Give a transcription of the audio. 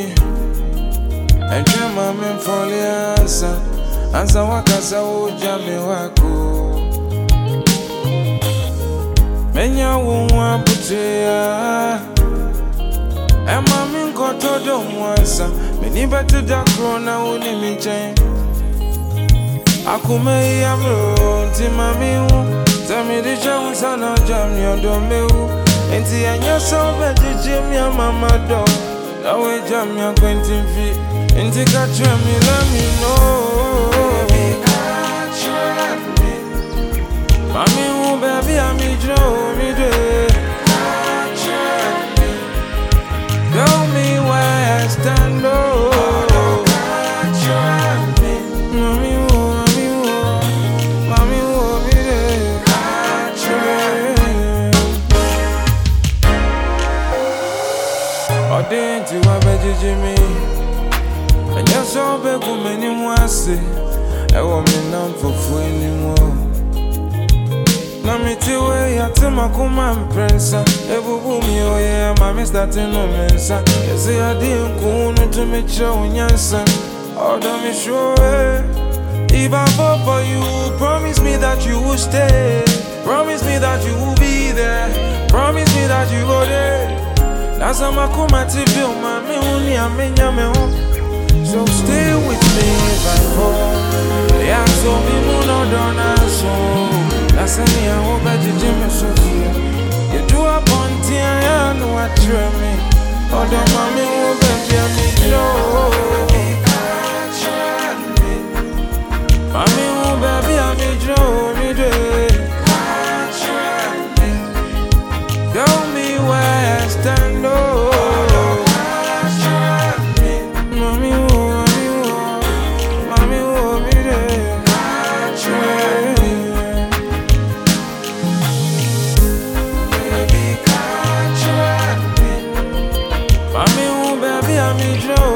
and try my men for the answer wakasa ujame wako. Menya wunwa butea Emma min koto do mwansa Meni betu da krona uni minchen Akume yamro Nti mami wu Tami di jamu sana jam yodo mewu Enti anya sobe di jim ya mama do Nawe jam ya kwentin fi Enti katra mi let me know Mami wu baby ami draw me de Tell me where I stand, oh Mami wo me there Ode nti wa bejeje me Enya so be ku meni mu ase Ewo me nam fofu animo Na mi tiwe ya tema kuma mpresa Ebubu mi oye mami starting no mensa Yesi ya di nkunu to me show nyansa Odo mi show If I fall for you, promise me that you will stay Promise me that you will be there Promise me that you go there Nasa makuma tibi mami uni amenya me ho So stay with me if I fall Yeah, so me muno dona so Nasani I hope that you do me so feel You do a bunty I know what you me Odo mami wo baby me know Mami wo baby me draw me do Tell me where I stand oh Mami wo me there Mami wo baby me draw